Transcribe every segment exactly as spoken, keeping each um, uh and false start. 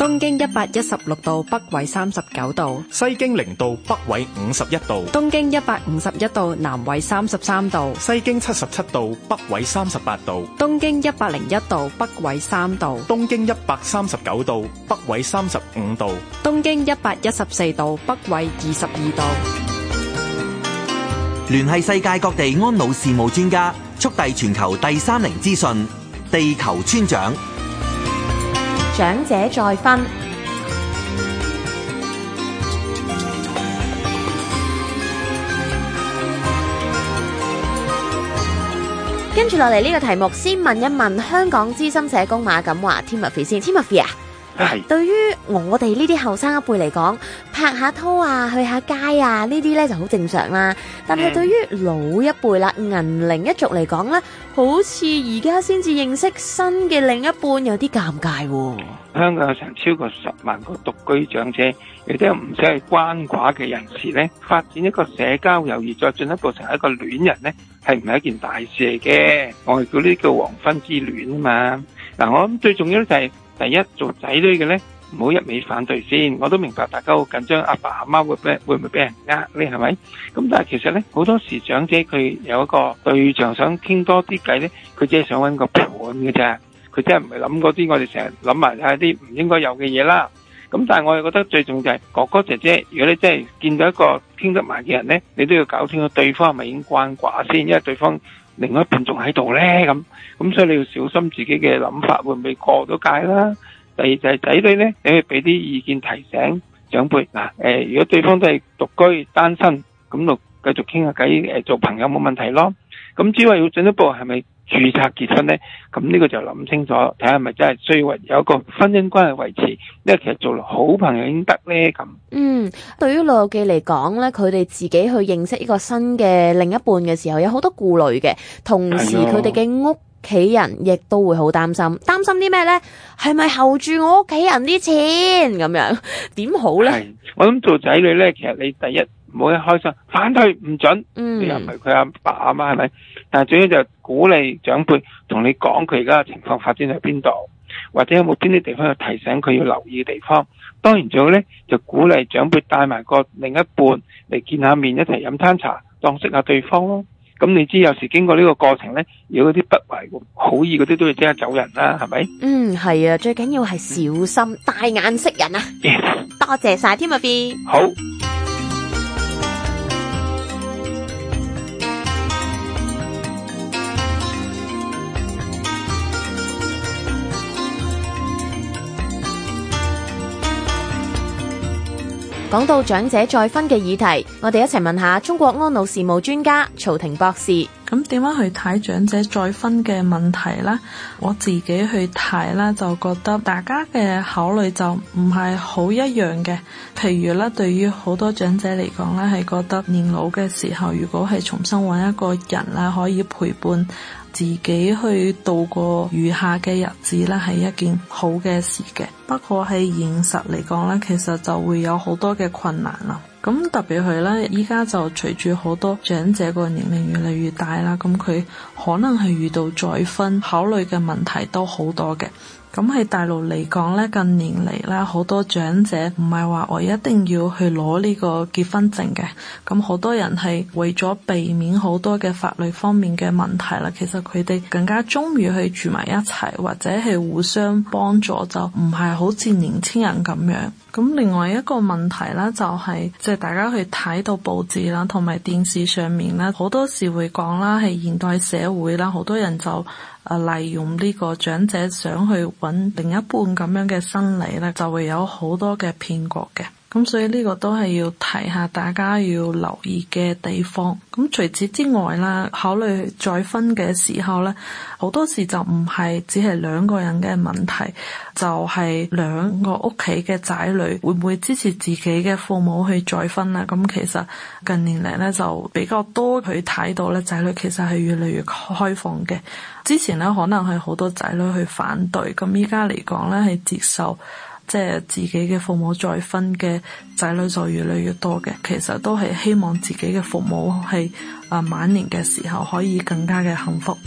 東經一百一十六度，北緯三十九度； 西經零度，北緯五十一度； 東經一百五十一度，南緯三十三度； 西經七十七度，北緯三十八度； 東經一百零一度，北緯三度； 東經一百三十九度，北緯三十五度； 東經一百一十四度，北緯二十二度。 聯繫世界各地安老事務專家，速遞全球第三齡資訊，地球村長。 長者再分。跟住落嚟呢個題目，先問一問香港資深社工馬錦華 Timothy 先 ，Timothy 啊， 係對於我哋呢啲後生一輩嚟講，拍下拖啊，去下街啊，呢啲咧就好正常啦。但係對於老一輩啦，銀齡一族嚟講咧，好似而家先至認識新嘅另一半，有啲尷尬喎。 香港有成超過十萬個獨居長者，有啲唔使係關寡嘅人士咧，發展一個社交友誼，再進一步成為一個戀人咧，係唔係一件大事嚟嘅？我哋叫呢叫黃昏之戀啊嘛。嗱，我諗最重要咧就係第一，做仔女嘅咧，唔好一味反對先。我都明白大家好緊張，阿爸阿媽會俾會唔會俾人呃咧，係咪？咁但係其實咧，好多時長者佢有一個對象想傾多啲偈咧，佢只係想搵個伴嘅啫。佢真係唔係諗嗰啲我哋成日諗埋係啲唔應該有嘅嘢啦。咁但係我又覺得最重要就係哥哥姐姐，如果你真係見到一個傾得埋嘅人咧，你都要搞清楚對方係咪已經關寡先，因為對方另外一半仲喺度咧咁。咁所以你要小心自己嘅諗法會唔會過到界啦。第二就係仔女咧，你可以俾啲意見提醒長輩嗱，誒，如果對方都係獨居單身，咁就繼續傾下偈，誒，做朋友冇問題咯。咁只係要進一步係咪註冊結婚咧？咁呢個就諗清楚，睇下係咪真係需要有一個婚姻關係維持，因為其實做好朋友已經得咧咁。 嗯，對於老友記嚟講咧，佢哋自己去認識一個新嘅另一半嘅時候，有好多顧慮嘅，同時佢哋嘅屋企人亦都會好擔心，擔心啲咩咧？係咪候住我屋企人啲錢咁樣？點好咧？ 係，我諗做仔女咧，其實你第一唔好一開心反對唔準，嗯、你又唔係佢阿爸阿媽係咪？但係最緊要就鼓勵長輩同你講佢而家嘅情況發展喺邊度，或者有冇邊啲地方要提醒佢要留意嘅地方。當然最好咧就鼓勵長輩帶埋個另一半嚟見下面，一齊飲餐茶，當識下對方咯。咁你知有時經過呢個過程咧，如果啲不懷好意嗰啲都要即刻走人啦，係咪？ 嗯，係啊，最緊要係小心，大眼識人啊！ Yes. 多謝晒 Timothy。 好。 講到長者再婚嘅議題，我哋一齊問下中國安老事務專家曹婷博士。 咁點樣去睇長者再婚嘅問題呢？我自己去睇啦，就覺得大家嘅考慮就唔係好一樣嘅。譬如咧，對於好多長者嚟講咧，係覺得年老嘅時候，如果係重新揾一個人啦，可以陪伴自己去度過餘下嘅日子咧，係一件好嘅事嘅。不過喺現實嚟講咧，其實就會有好多嘅困難啦。咁特別係咧，依家就隨住好多長者個年齡越嚟越大啦，咁佢可能係遇到再婚考慮嘅問題都好多嘅。咁喺大陸嚟講咧，近年嚟咧，好多長者唔係話我一定要去攞呢個結婚證嘅。咁好多人係為咗避免好多嘅法律方面嘅問題啦，其實佢哋更加鍾意去住埋一齊，或者係互相幫助，就唔係好似年輕人咁樣。咁另外一個問題啦，就係即係大家去睇到報紙啦，同埋電視上面啦，好多時會講啦，係現代社會啦，好多人就誒利用呢個長者想去揾另一半咁樣嘅心理咧，就會有好多嘅騙局嘅。咁所以呢個都係要提下大家要留意嘅地方。咁除此之外啦，考慮再婚嘅時候咧，好多時就唔係只係兩個人嘅問題，就係兩個屋企嘅仔女會唔會支持自己嘅父母去再婚啦。咁其實近年嚟咧就比較多去睇到咧，仔女其實係越嚟越開放嘅。之前咧可能係好多仔女去反對，咁依家嚟講咧係接受。即係自己嘅父母再婚嘅仔女就越嚟越多嘅，其實都係希望自己嘅父母係啊晚年嘅時候可以更加嘅幸福。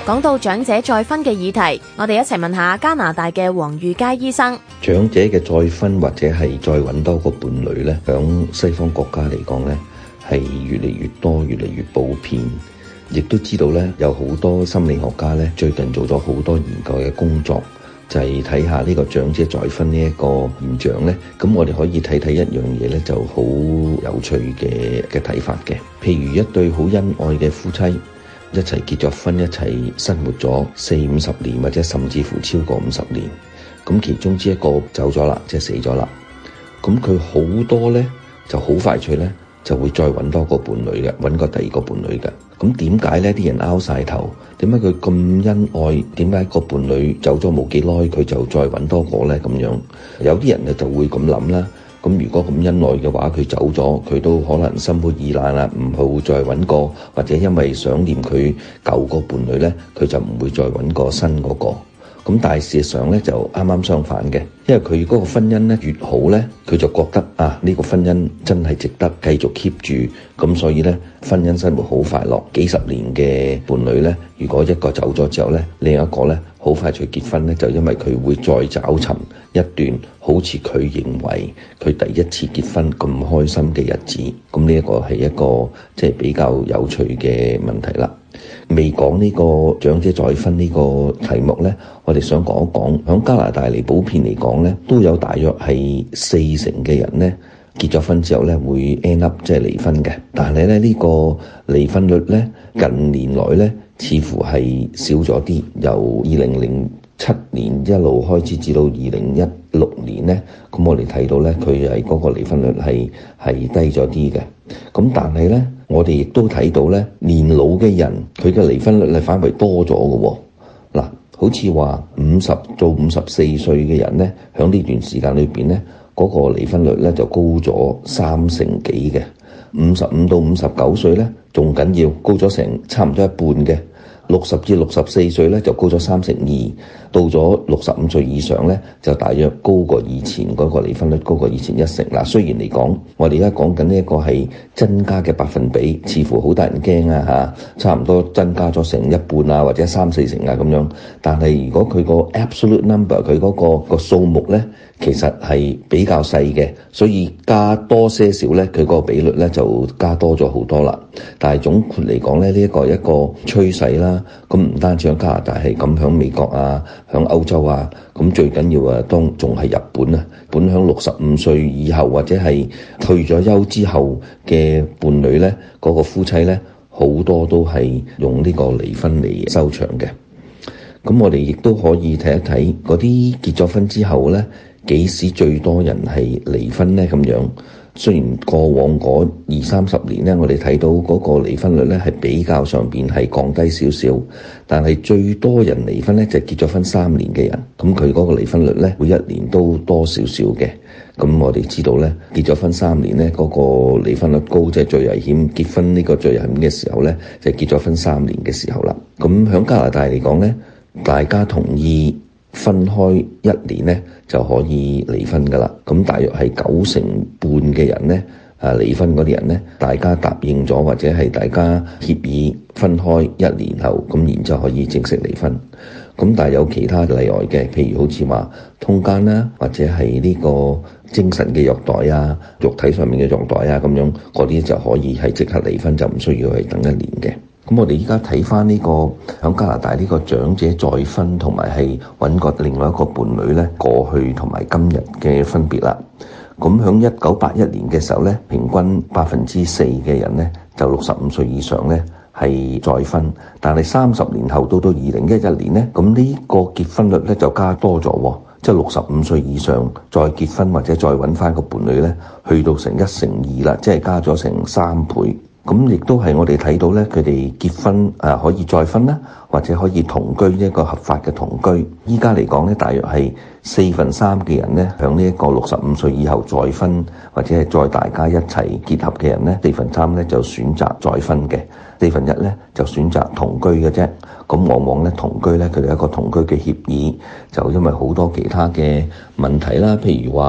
講到長者再婚嘅議題，我哋一齊問下加拿大嘅黃裕佳醫生。 長者嘅再婚或者係再揾多個伴侶呢，響西方國家嚟講呢，係越嚟越多，越嚟越普遍。亦都知道呢，有好多心理學家呢，最近做咗好多研究嘅工作，就係睇下呢個長者再婚呢一個現象呢。咁我哋可以睇睇一樣嘢呢，就好有趣嘅嘅睇法嘅。譬如一對好恩愛嘅夫妻，一齊結咗婚，一齊生活咗四五十年，或者甚至乎超過五十年。咁其中之一個走咗啦，即係死咗啦。咁佢好多呢，就好快脆呢，就會再揾多個伴侶嘅，揾個第二個伴侶嘅。咁點解呢？啲人拗晒頭，點解佢咁恩愛？點解個伴侶走咗冇幾耐，佢就再揾多個呢？咁樣有啲人呢就會咁諗啦。咁如果咁恩愛嘅話，佢走咗，佢都可能心灰意冷啦，唔好再揾個，或者因為想念佢舊個伴侶呢，佢就唔會再揾個新嗰個。咁但係事實上呢，就啱啱相反嘅，因為佢嗰個婚姻呢越好呢，佢就覺得啊呢個婚姻真係值得繼續 keep 住，咁所以呢，婚姻生活好快樂。幾十年嘅伴侶呢，如果一個走咗之後呢，另一個呢好快脆結婚呢，就因為佢會再找尋一段好似佢認為佢第一次結婚咁開心嘅日子。咁呢一個係一個即係比較有趣嘅問題啦。未講呢個長者再婚呢個題目呢，我哋想講一講，響加拿大嚟普遍嚟講呢，都有大約係四成嘅人呢結咗婚之後呢會 end up 即係離婚嘅。但係咧呢個離婚率呢，近年來呢似乎係少咗啲，由二零零七年一路開始至到二零一六年呢，咁我哋睇到呢，佢係嗰個離婚率係係低咗啲嘅。咁但係呢，我哋亦都睇到呢，年老嘅人佢嘅離婚率係反為多咗嘅喎。嗱，好似話五十到五十四歲嘅人呢，響呢段時間裏邊呢，嗰個離婚率呢就高咗三成幾嘅。五十五到五十九歲呢，仲緊要高咗成差唔多一半嘅。六十至六十四歲咧就高咗三成二，到咗六十五歲以上咧就大約高過以前嗰個離婚率，高過以前一成啦。雖然嚟講，我哋而家講緊呢一個係增加嘅百分比，似乎好得人驚啊嚇，差唔多增加咗成一半啊，或者三四成啊咁樣。但係如果佢個 absolute number 佢嗰個個數目咧，其實係比較細嘅，所以加多些少咧，佢個比率咧就加多咗好多啦。但係總括嚟講咧，呢一個一個趨勢啦。咁唔單止喺加拿大係咁，響美國啊，響歐洲啊，咁最緊要啊，當仲係日本啊，本響六十五歲以後或者係退咗休之後嘅伴侶咧，嗰個夫妻咧，好多都係用呢個離婚嚟收場嘅。咁我哋亦都可以睇一睇嗰啲結咗婚之後咧，幾時最多人係離婚咧？咁樣。雖然過往嗰二三十年咧，我哋睇到嗰個離婚率咧係比較上邊係降低少少，但係最多人離婚咧就係結咗婚三年嘅人，咁佢嗰個離婚率咧每一年都多少少嘅。咁我哋知道咧，結咗婚三年咧嗰個離婚率高，即係最危險。結婚呢個最危險嘅時候咧，就係結咗婚三年嘅時候啦。咁響加拿大嚟講咧，大家同意分開一年咧就可以離婚噶啦，咁大約係九成半嘅人咧，啊離婚嗰啲人咧，大家答應咗或者係大家協議分開一年後，咁然之後可以正式離婚。咁但係有其他例外嘅，譬如好似話通姦啦，或者係呢個精神嘅虐待啊、肉體上面嘅虐待啊咁樣，嗰啲就可以係即刻離婚，就唔需要去等一年嘅。咁我哋依家睇翻呢個響加拿大呢個長者再婚同埋係揾個另外一個伴侶呢，過去同埋今日嘅分別啦。咁響一九八一年嘅時候呢，平均百分之四嘅人呢，就六十五歲以上呢係再婚，但係三十年後到到二零一一年呢，咁呢個結婚率呢就加多咗，即係六十五歲以上再結婚或者再揾翻個伴侶呢，去到成一成二啦，即係加咗成三倍。咁亦都係我哋睇到咧，佢哋結婚啊可以再婚啦，或者可以同居，一個合法嘅同居。依家嚟講咧，大約係四分三嘅人咧，響呢一個六十五歲以後再婚，或者係再大家一齊結合嘅人咧，四分三咧就選擇再婚嘅，四分一咧就選擇同居嘅啫。咁往往咧同居咧，佢哋一個同居嘅協議，就因為好多其他嘅問題啦，譬如話，好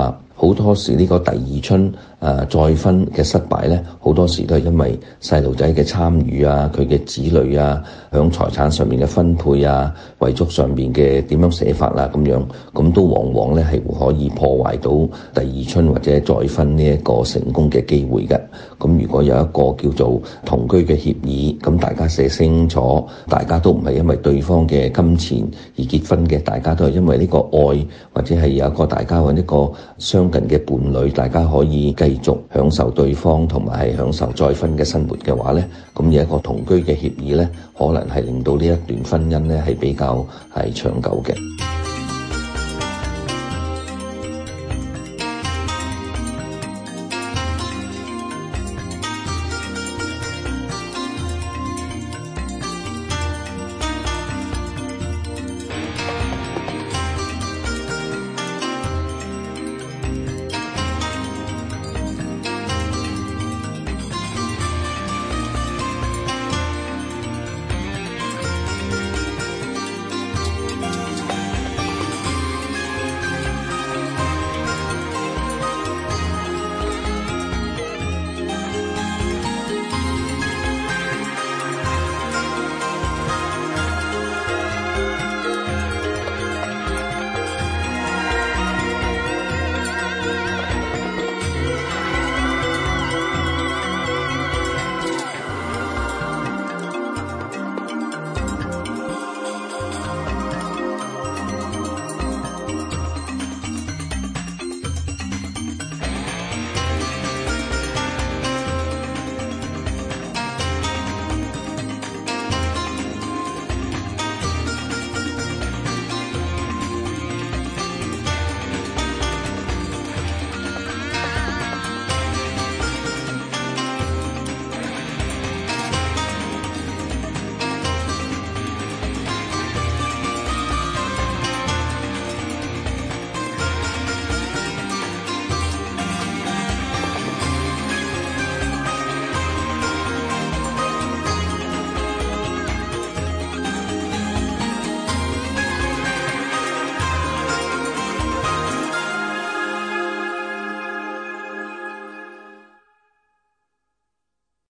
好多時呢個第二春誒、呃、再婚嘅失敗呢，好多時都係因為細路仔嘅參與啊，佢嘅子女啊，響財產上面嘅分配啊，遺囑上面嘅點樣寫法啦、啊，咁樣咁都往往呢係可以破壞到第二春或者再婚呢一個成功嘅機會嘅。咁如果有一個叫做同居嘅協議，咁大家寫清楚，大家都唔係因為對方嘅金錢而結婚嘅，大家都係因為呢個愛，或者係有一個大家揾一個相近嘅伴侶，大家可以繼續享受對方同埋係享受再婚嘅生活嘅話呢，咁有一個同居嘅協議呢，可能係令到呢一段婚姻呢係比較係長久嘅。